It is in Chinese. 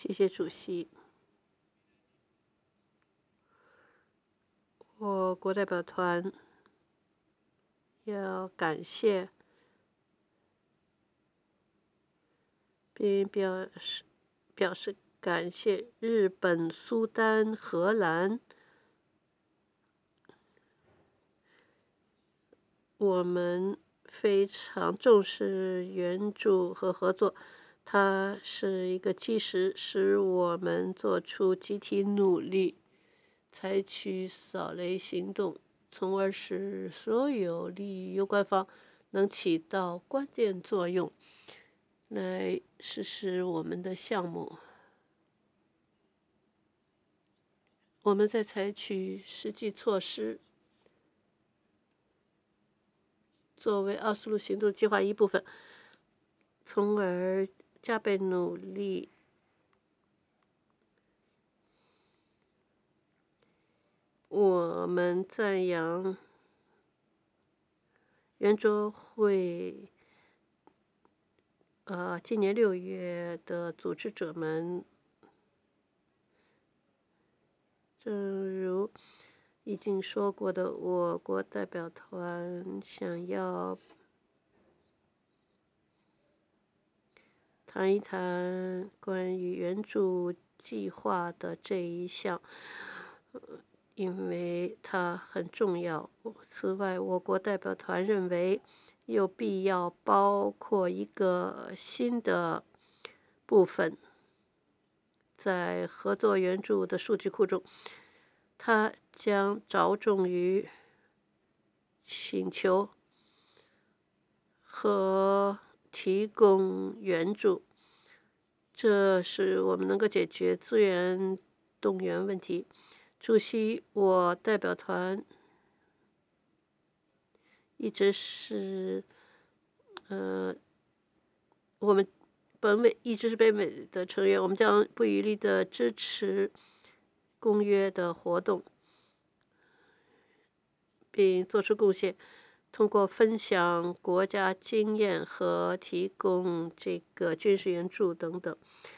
谢谢主席。我国代表团要感谢并表示感谢日本、苏丹、荷兰。我们非常重视援助和合作，它是一个基石，使我们做出集体努力，采取扫雷行动，从而使所有利益攸关方能起到关键作用，来实施我们的项目。我们在采取实际措施，作为奥斯陆行动计划一部分，从而加倍努力。我们赞扬圆桌会今年6月的组织者们，正如已经说过的，我国代表团想要谈一谈关于援助计划的这一项，因为它很重要。此外，我国代表团认为有必要包括一个新的部分在合作援助的数据库中，它将着重于请求和提供援助，这使我们能够解决资源动员问题。主席，我代表团一直是我们本委一直是北美的成员，我们将不遗余力地支持公约的活动，并做出贡献，通过分享国家经验和提供这个军事援助等等。